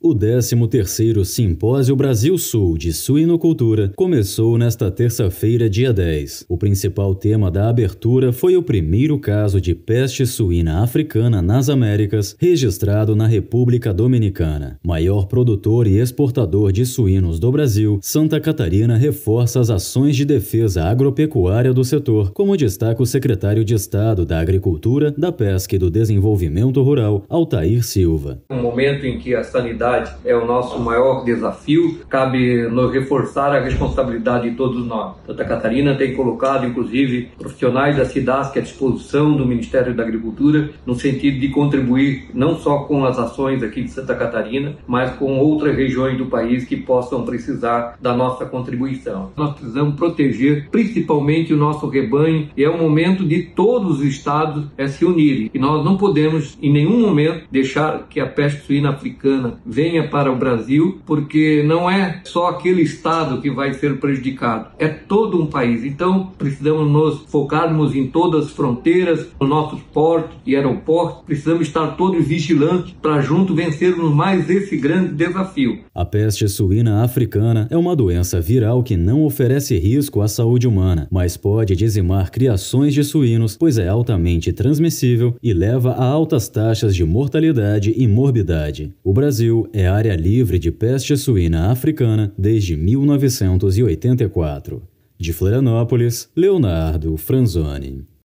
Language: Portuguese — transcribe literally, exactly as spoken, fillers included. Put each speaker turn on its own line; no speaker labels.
O décimo terceiro Simpósio Brasil-Sul de Suinocultura começou nesta terça-feira, dia dez. O principal tema da abertura foi o primeiro caso de peste suína africana nas Américas, registrado na República Dominicana. Maior produtor e exportador de suínos do Brasil, Santa Catarina reforça as ações de defesa agropecuária do setor, como destaca o secretário de Estado da Agricultura, da Pesca e do Desenvolvimento Rural, Altair Silva.
Um momento em que a sanidade é o nosso maior desafio, cabe nos reforçar a responsabilidade de todos nós. Santa Catarina tem colocado, inclusive, profissionais da SIDASC à disposição do Ministério da Agricultura, no sentido de contribuir não só com as ações aqui de Santa Catarina, mas com outras regiões do país que possam precisar da nossa contribuição. Nós precisamos proteger principalmente o nosso rebanho e é o momento de todos os estados é, se unirem. E nós não podemos, em nenhum momento, deixar que a peste suína africana venha para o Brasil, porque não é só aquele estado que vai ser prejudicado, é todo um país. Então, precisamos nos focarmos em todas as fronteiras, nos nossos portos e aeroportos, precisamos estar todos vigilantes para juntos vencermos mais esse grande desafio.
A peste suína africana é uma doença viral que não oferece risco à saúde humana, mas pode dizimar criações de suínos, pois é altamente transmissível e leva a altas taxas de mortalidade e morbidade. O Brasil é área livre de peste suína africana desde mil novecentos e oitenta e quatro. De Florianópolis, Leonardo Franzoni.